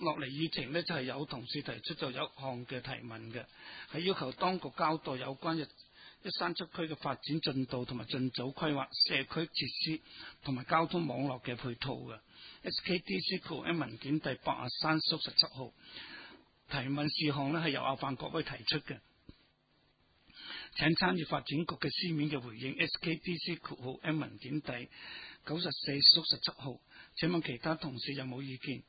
落嚟議程呢，就係有同事提出咗有一項嘅提問嘅，係要求當局交代有關一山七區嘅發展進度同埋盡早規劃社區設施同埋交通網絡嘅配套嘅。SKDC 括喺文件第83/17號提問事項呢，係由阿范國威提出嘅，請參與發展局嘅書面嘅回應。SKDC 括號喺文件第94/17號，請問其他同事有冇意見？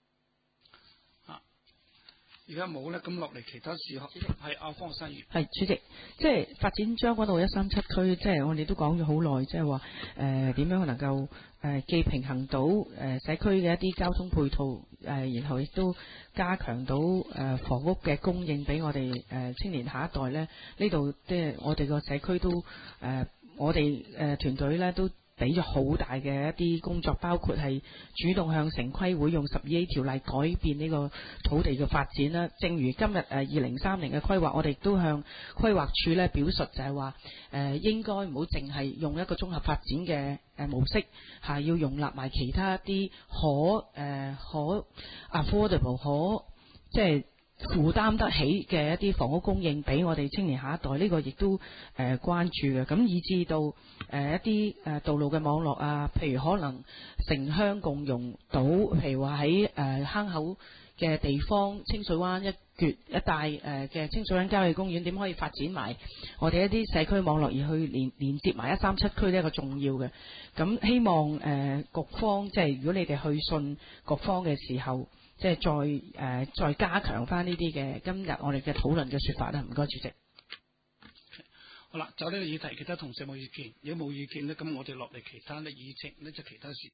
而家冇咧，咁落嚟其他事項係阿方生議員。 係主席，即係發展將軍澳137區，即係我哋都講咗好耐，即係話點樣能夠既平衡到社區嘅一啲交通配套，然後亦都加強到房屋嘅供應俾我哋青年下一代咧。呢度即係我哋個社區都我哋團隊咧都俾咗好大嘅一啲工作，包括係主動向城規會用12A 條例改變呢個土地嘅發展啦。正如今日2030嘅規劃，我哋都向規劃署咧表述就係話應該唔好淨係用一個綜合發展嘅模式，係要容納埋其他一啲可 affordable 即係負擔得起嘅一啲房屋供應俾我哋青年下一代，呢個亦都關注嘅。咁以至到一啲道路嘅網絡啊，譬如可能城鄉共融到，譬如話喺坑口嘅地方，清水灣一帶嘅清水灣郊野公園點可以發展埋我哋一啲社區網絡，而去連接埋137區呢一個重要嘅。咁希望局方即係如果你哋去信局方嘅時候，即係再加強翻呢啲嘅今日我哋嘅討論嘅說法啦。唔該，主席。 好啦，就呢個議題，其他同事有冇意見？如果冇意見呢，咁我哋落嚟其他呢議程呢就其他事。